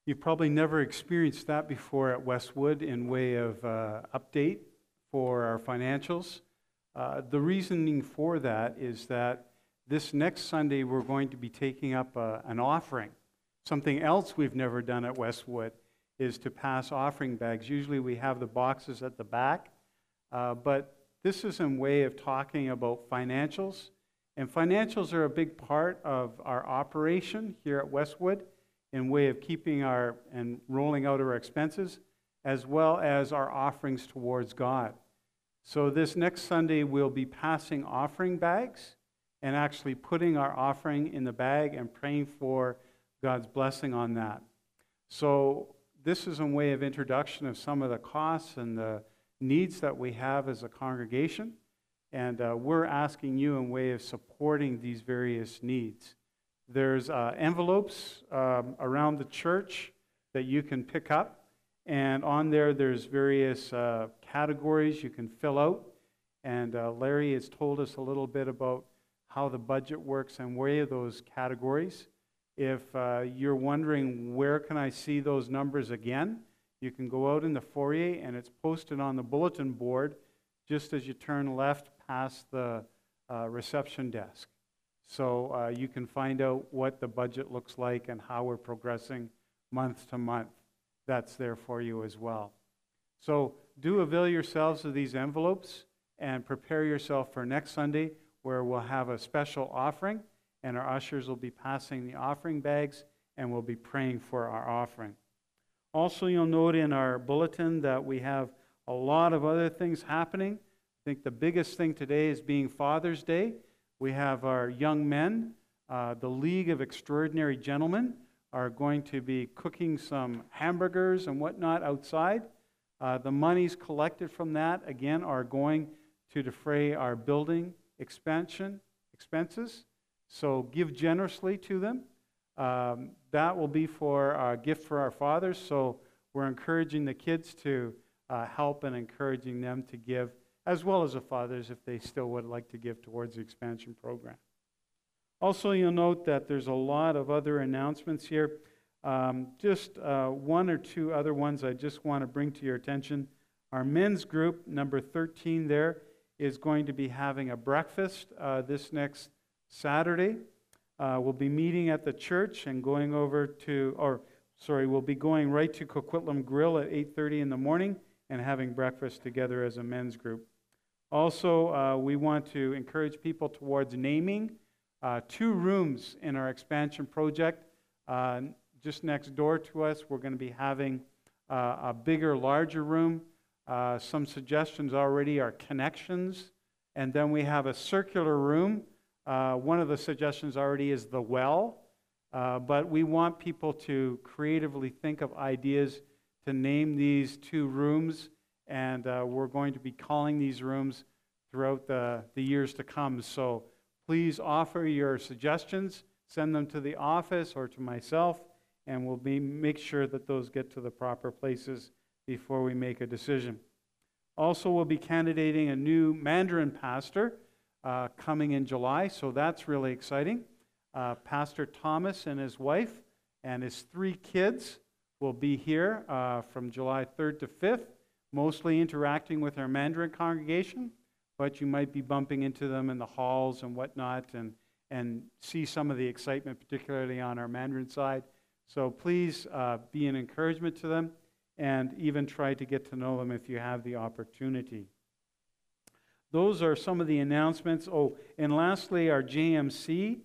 You've probably never experienced that before at Westwood in way of update for our financials. The reasoning for that is that this next Sunday we're going to be taking up an offering. Something else we've never done at Westwood is to pass offering bags. Usually we have the boxes at the back, but this is a way of talking about financials. And financials are a big part of our operation here at Westwood in way of keeping and rolling out our expenses, as well as our offerings towards God. So this next Sunday we'll be passing offering bags and actually putting our offering in the bag and praying for God's blessing on that. So this is a way of introduction of some of the costs and the needs that we have as a congregation. And we're asking you in way of supporting these various needs. There's envelopes around the church that you can pick up. And on there's various categories you can fill out. And Larry has told us a little bit about how the budget works and where those categories. If you're wondering where can I see those numbers again, you can go out in the foyer and it's posted on the bulletin board just as you turn left past the reception desk. So you can find out what the budget looks like and how we're progressing month to month. That's there for you as well. So do avail yourselves of these envelopes and prepare yourself for next Sunday where we'll have a special offering and our ushers will be passing the offering bags and we'll be praying for our offering. Also, you'll note in our bulletin that we have a lot of other things happening. I think the biggest thing today is being Father's Day. We have our young men, the League of Extraordinary Gentlemen, are going to be cooking some hamburgers and whatnot outside. The monies collected from that, again, are going to defray our building expenses. So give generously to them. That will be for a gift for our fathers. So we're encouraging the kids to help and encouraging them to give, as well as the fathers if they still would like to give towards the expansion program. Also, you'll note that there's a lot of other announcements here. Just one or two other ones I just want to bring to your attention. Our men's group, number 13 there, is going to be having a breakfast this next Saturday. We'll be meeting at the church and going we'll be going right to Coquitlam Grill at 8:30 in the morning and having breakfast together as a men's group. Also, we want to encourage people towards naming 2 rooms in our expansion project. Just next door to us, we're going to be having a bigger, larger room. Some suggestions already are connections. And then we have a circular room. One of the suggestions already is the well. But we want people to creatively think of ideas to name these 2 rooms. And we're going to be calling these rooms throughout the years to come. So please offer your suggestions, send them to the office or to myself, and we'll make sure that those get to the proper places before we make a decision. Also, we'll be candidating a new Mandarin pastor coming in July, so that's really exciting. Pastor Thomas and his wife and his 3 kids will be here from July 3rd to 5th, mostly interacting with our Mandarin congregation, but you might be bumping into them in the halls and whatnot and see some of the excitement, particularly on our Mandarin side. So please be an encouragement to them and even try to get to know them if you have the opportunity. Those are some of the announcements. Oh, and lastly, our JMC.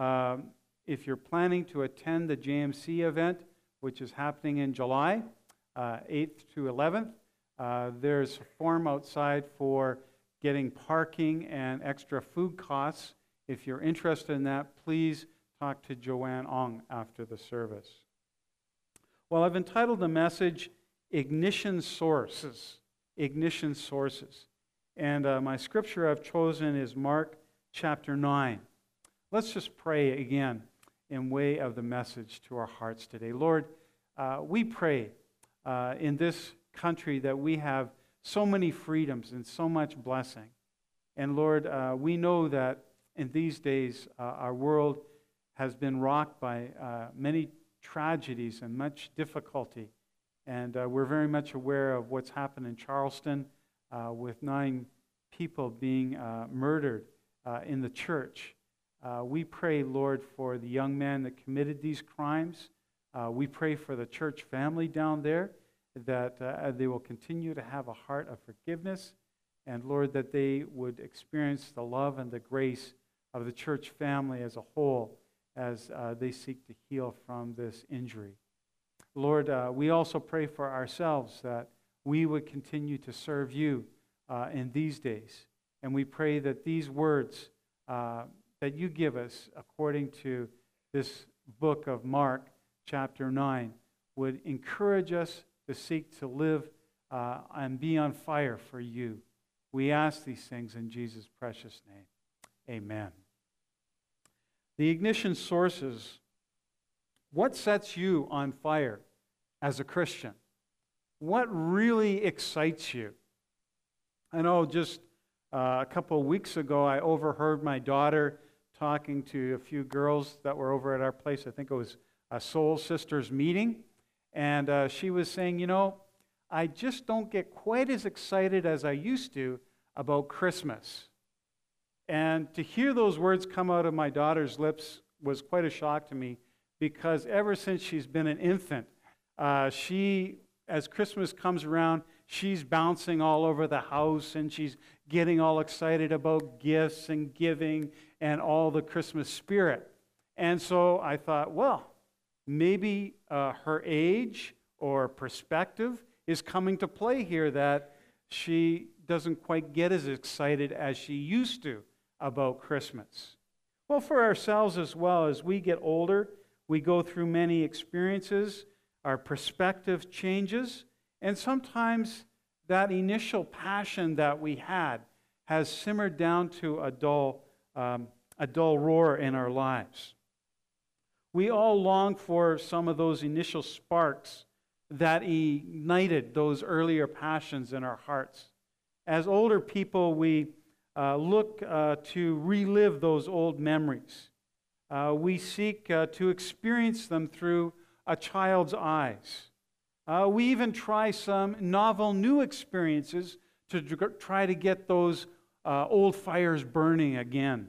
If you're planning to attend the JMC event, which is happening in July 8th to 11th, there's a form outside for getting parking and extra food costs. If you're interested in that, please talk to Joanne Ong after the service. Well, I've entitled the message, Ignition Sources. Ignition Sources. And my scripture I've chosen is Mark chapter 9. Let's just pray again in way of the message to our hearts today. Lord, we pray in this country that we have so many freedoms and so much blessing. And Lord, we know that in these days our world has been rocked by many tragedies and much difficulty. And we're very much aware of what's happened in Charleston with 9 people being murdered in the church. We pray, Lord, for the young man that committed these crimes. We pray for the church family down there, that they will continue to have a heart of forgiveness, and Lord, that they would experience the love and the grace of the church family as a whole as they seek to heal from this injury. Lord, we also pray for ourselves that we would continue to serve you in these days. And we pray that these words that you give us according to this book of Mark, chapter 9, would encourage us to seek to live and be on fire for you. We ask these things in Jesus' precious name. Amen. The ignition sources. What sets you on fire as a Christian? What really excites you? I know just a couple of weeks ago, I overheard my daughter talking to a few girls that were over at our place. I think it was a Soul Sisters meeting. And she was saying, I just don't get quite as excited as I used to about Christmas. And to hear those words come out of my daughter's lips was quite a shock to me, because ever since she's been an infant, as Christmas comes around, she's bouncing all over the house, and she's getting all excited about gifts and giving and all the Christmas spirit. And so I thought, well, maybe her age or perspective is coming to play here, that she doesn't quite get as excited as she used to about Christmas. Well, for ourselves as well, as we get older, we go through many experiences, our perspective changes, and sometimes that initial passion that we had has simmered down to a dull roar in our lives. We all long for some of those initial sparks that ignited those earlier passions in our hearts. As older people, we look to relive those old memories. We seek to experience them through a child's eyes. We even try some novel new experiences to try to get those old fires burning again.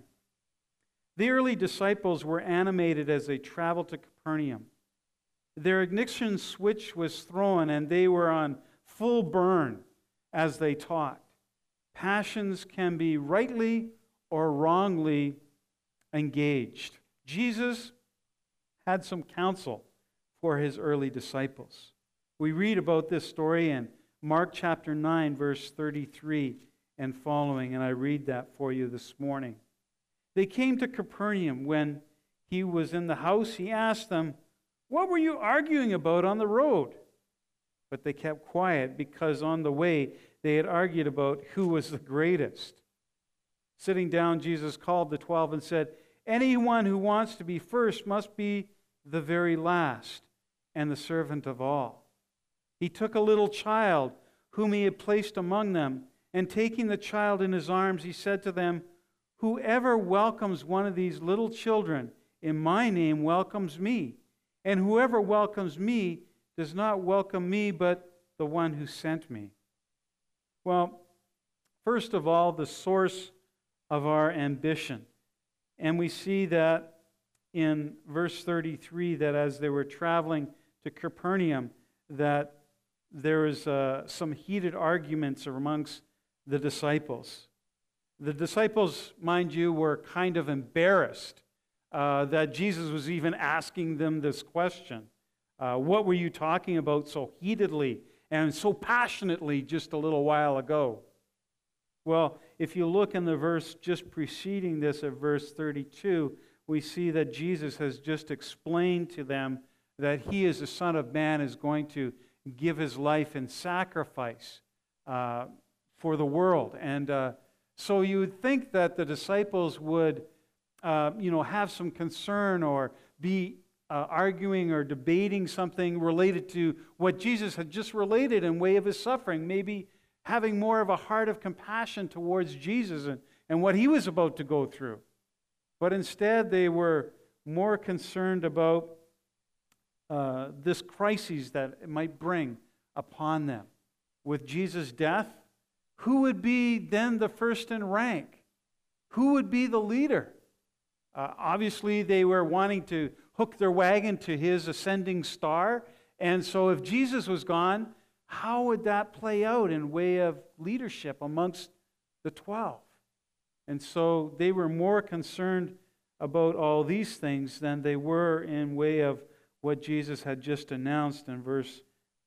The early disciples were animated as they traveled to Capernaum. Their ignition switch was thrown, and they were on full burn as they taught. Passions can be rightly or wrongly engaged. Jesus had some counsel for his early disciples. We read about this story in Mark chapter 9, verse 33 and following, and I read that for you this morning. They came to Capernaum. When he was in the house, he asked them, "What were you arguing about on the road?" But they kept quiet, because on the way they had argued about who was the greatest. Sitting down, Jesus called the 12 and said, "Anyone who wants to be first must be the very last and the servant of all." He took a little child whom he had placed among them, and taking the child in his arms, he said to them, "Whoever welcomes one of these little children in my name welcomes me, and whoever welcomes me does not welcome me, but the one who sent me." Well, first of all, the source of our ambition. And we see that in verse 33, that as they were traveling to Capernaum, that there is some heated arguments amongst the disciples. The disciples, mind you, were kind of embarrassed that Jesus was even asking them this question. What were you talking about so heatedly and so passionately just a little while ago? Well, if you look in the verse just preceding this at verse 32, we see that Jesus has just explained to them that he, as the Son of Man, is going to give his life in sacrifice for the world. And so you would think that the disciples would have some concern or be arguing or debating something related to what Jesus had just related in way of his suffering, maybe having more of a heart of compassion towards Jesus and what he was about to go through. But instead, they were more concerned about this crisis that it might bring upon them. With Jesus' death, who would be then the first in rank? Who would be the leader? Obviously, they were wanting to hook their wagon to his ascending star. And so if Jesus was gone, how would that play out in way of leadership amongst the 12? And so they were more concerned about all these things than they were in way of what Jesus had just announced in verse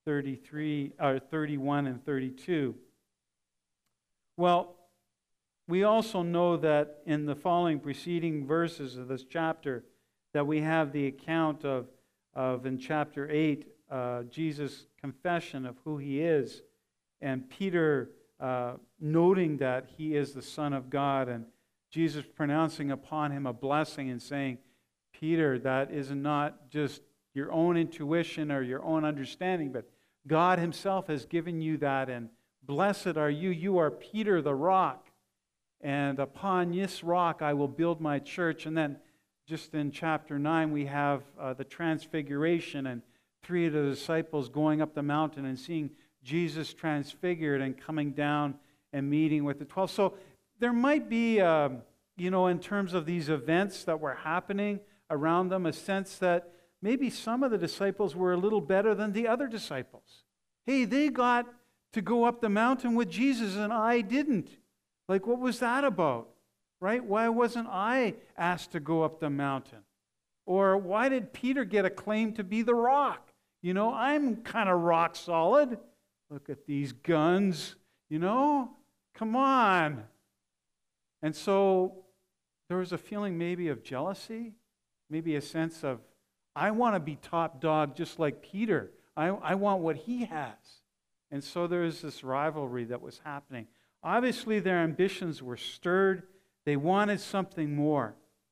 31 and 32. Well, we also know that in the following preceding verses of this chapter that we have the account of in chapter 8, Jesus' confession of who he is, and Peter noting that he is the Son of God, and Jesus pronouncing upon him a blessing and saying, Peter, that is not just your own intuition or your own understanding, but God himself has given you that, and blessed are you. You are Peter the rock, and upon this rock I will build my church. And then just in chapter 9 we have the transfiguration and 3 of the disciples going up the mountain and seeing Jesus transfigured and coming down and meeting with the 12. So there might be, in terms of these events that were happening around them, a sense that maybe some of the disciples were a little better than the other disciples. Hey, they got to go up the mountain with Jesus and I didn't. Like, what was that about? Right? Why wasn't I asked to go up the mountain? Or why did Peter get a claim to be the rock? I'm kind of rock solid. Look at these guns, come on. And so there was a feeling maybe of jealousy, maybe a sense of, I want to be top dog just like Peter. I want what he has. And so there was this rivalry that was happening. Obviously, their ambitions were stirred. They wanted something more.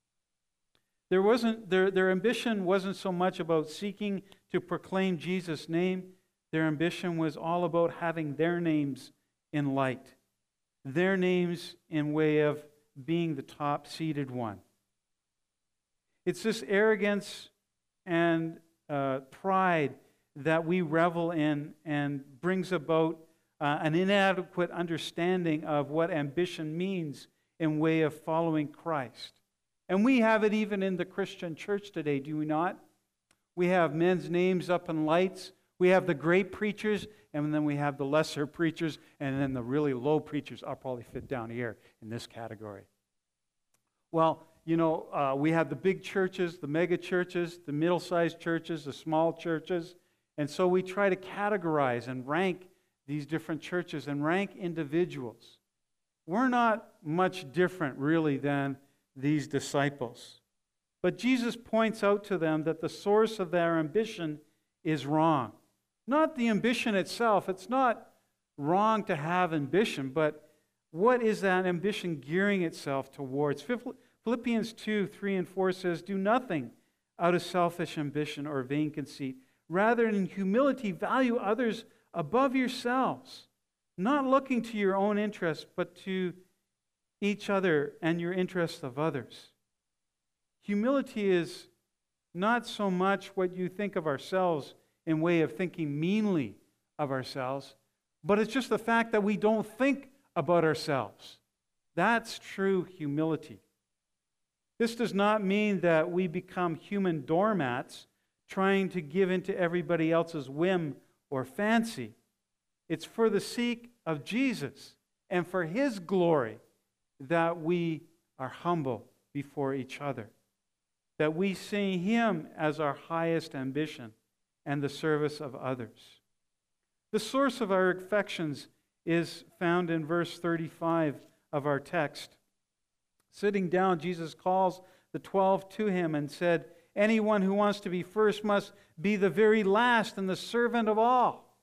Their ambition wasn't so much about seeking to proclaim Jesus' name. Their ambition was all about having their names in light, their names in way of being the top-seated one. It's this arrogance and pride that we revel in and brings about an inadequate understanding of what ambition means in way of following Christ. And we have it even in the Christian church today, do we not? We have men's names up in lights. We have the great preachers, and then we have the lesser preachers, and then the really low preachers. I'll probably fit down here in this category. Well, we have the big churches, the mega churches, the middle-sized churches, the small churches, and so we try to categorize and rank these different churches and rank individuals. We're not much different, really, than these disciples. But Jesus points out to them that the source of their ambition is wrong. Not the ambition itself. It's not wrong to have ambition, but what is that ambition gearing itself towards? Philippians 2, 3 and 4 says, do nothing out of selfish ambition or vain conceit. Rather, in humility, value others above yourselves, not looking to your own interests, but to each other and your interests of others. Humility is not so much what you think of ourselves in way of thinking meanly of ourselves, but it's just the fact that we don't think about ourselves. That's true humility. This does not mean that we become human doormats trying to give into everybody else's whim or fancy. It's for the sake of Jesus and for His glory that we are humble before each other, that we see Him as our highest ambition and the service of others. The source of our affections is found in verse 35 of our text. Sitting down, Jesus calls the 12 to Him and said, anyone who wants to be first must be the very last and the servant of all.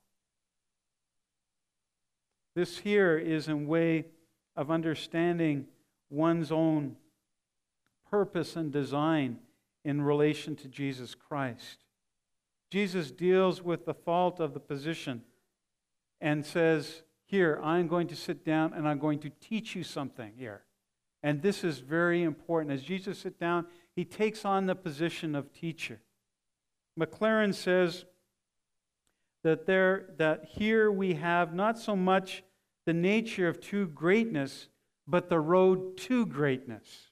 This here is a way of understanding one's own purpose and design in relation to Jesus Christ. Jesus deals with the fault of the position and says, here, I'm going to sit down and I'm going to teach you something here. And this is very important. As Jesus sits down, He takes on the position of teacher. McLaren says that here we have not so much the nature of true greatness, but the road to greatness.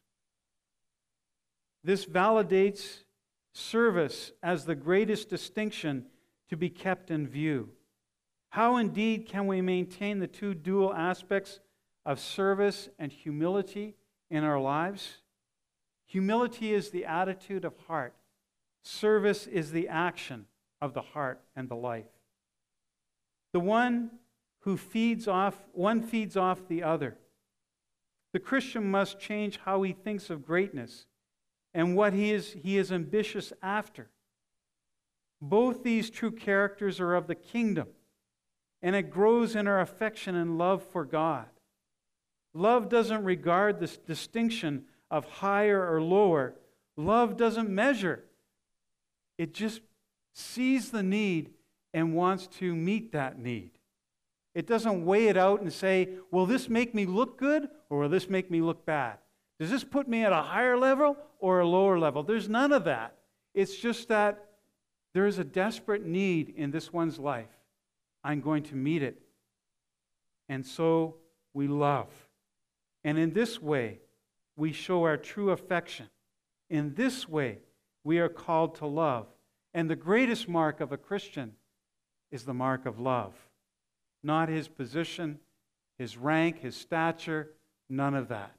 This validates service as the greatest distinction to be kept in view. How indeed can we maintain the two dual aspects of service and humility in our lives? Humility is the attitude of heart. Service is the action of the heart and the life. The one feeds off the other. The Christian must change how he thinks of greatness and what he is ambitious after. Both these true characters are of the kingdom, and it grows in our affection and love for God. Love doesn't regard this distinction of higher or lower. Love doesn't measure. It just sees the need and wants to meet that need. It doesn't weigh it out and say, will this make me look good or will this make me look bad? Does this put me at a higher level or a lower level? There's none of that. It's just that there is a desperate need in this one's life. I'm going to meet it. And so we love. And in this way, we show our true affection. In this way, we are called to love. And the greatest mark of a Christian is the mark of love. Not his position, his rank, his stature, none of that.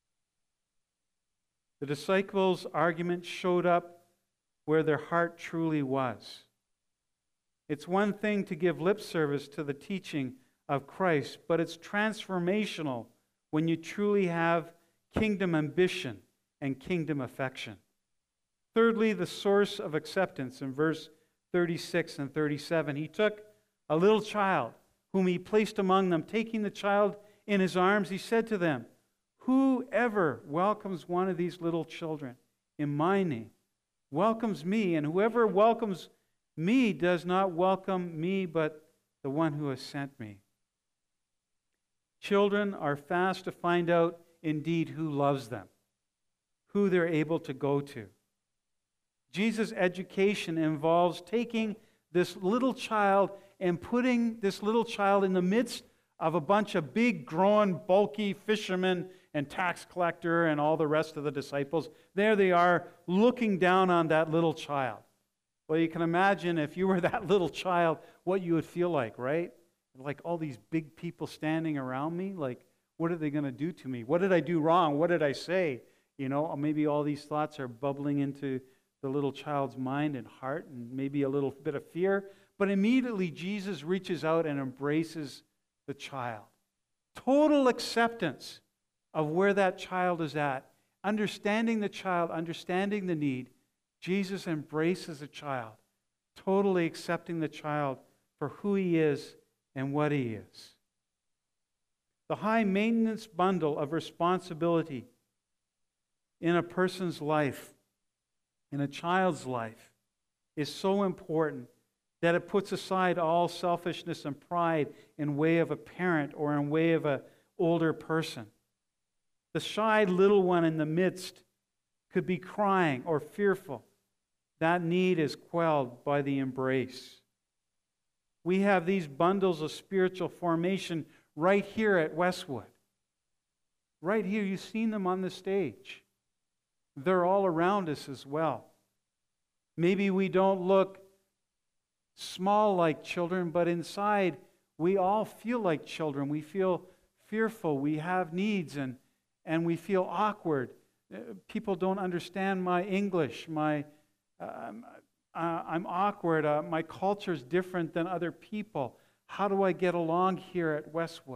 The disciples' argument showed up where their heart truly was. It's one thing to give lip service to the teaching of Christ, but it's transformational when you truly have kingdom ambition and kingdom affection. Thirdly, the source of acceptance in verse 36 and 37. He took a little child whom he placed among them. Taking the child in his arms, he said to them, whoever welcomes one of these little children in my name welcomes me, and whoever welcomes me does not welcome me, but the one who has sent me. Children are fast to find out indeed who loves them, who they're able to go to. Jesus' education involves taking this little child and putting this little child in the midst of a bunch of big, grown, bulky fishermen and tax collector and all the rest of the disciples. There they are looking down on that little child. Well, you can imagine if you were that little child, what you would feel like, right? Like all these big people standing around me, like, what are they going to do to me? What did I do wrong? What did I say? You know, maybe all these thoughts are bubbling into the little child's mind and heart, and maybe a little bit of fear. But immediately Jesus reaches out and embraces the child. Total acceptance of where that child is at. Understanding the child, understanding the need. Jesus embraces the child, totally accepting the child for who he is and what he is. The high maintenance bundle of responsibility in a person's life, in a child's life, is so important that it puts aside all selfishness and pride in way of a parent or in way of an older person. The shy little one in the midst could be crying or fearful. That need is quelled by the embrace. We have these bundles of spiritual formation right here at Westwood. Right here, you've seen them on the stage. They're all around us as well. Maybe we don't look small like children, but inside we all feel like children. We feel fearful. We have needs and we feel awkward. People don't understand my English. I'm awkward. My culture is different than other people. How do I get along here at Westwood?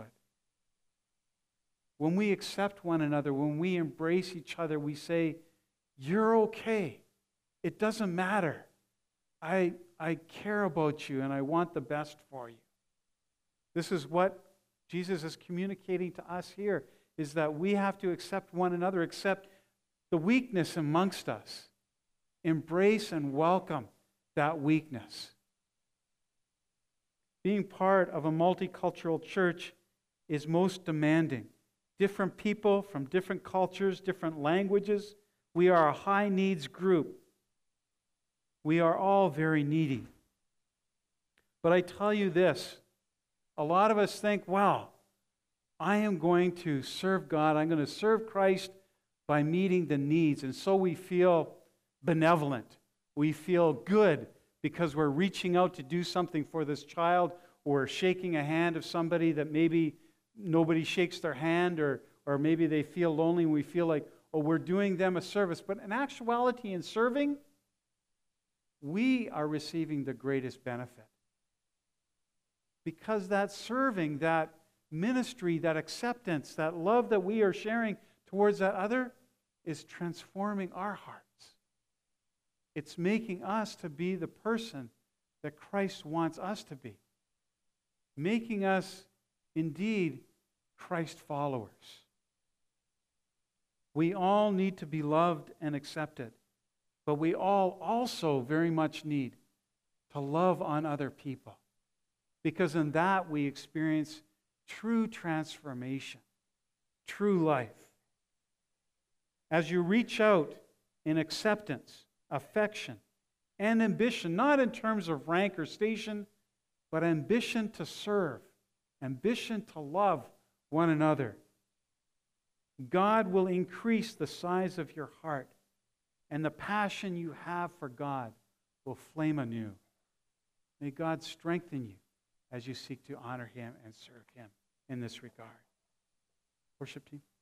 When we accept one another, when we embrace each other, we say, you're okay. It doesn't matter. I care about you and I want the best for you. This is what Jesus is communicating to us here, is that we have to accept one another, accept the weakness amongst us. Embrace and welcome that weakness. Being part of a multicultural church is most demanding. Different people from different cultures, different languages. We are a high needs group. We are all very needy. But I tell you this, a lot of us think, well, I am going to serve God, I'm going to serve Christ by meeting the needs. And so we feel benevolent. We feel good because we're reaching out to do something for this child, or shaking a hand of somebody that maybe nobody shakes their hand, or maybe they feel lonely and we feel like, oh, we're doing them a service. But in actuality, in serving, we are receiving the greatest benefit. Because that serving, that ministry, that acceptance, that love that we are sharing towards that other is transforming our hearts. It's making us to be the person that Christ wants us to be. Making us indeed Christ followers. We all need to be loved and accepted, but we all also very much need to love on other people, because in that we experience true transformation, true life. As you reach out in acceptance, affection, and ambition, not in terms of rank or station, but ambition to serve, ambition to love one another, God will increase the size of your heart, and the passion you have for God will flame anew. May God strengthen you as you seek to honor Him and serve Him in this regard. Worship team.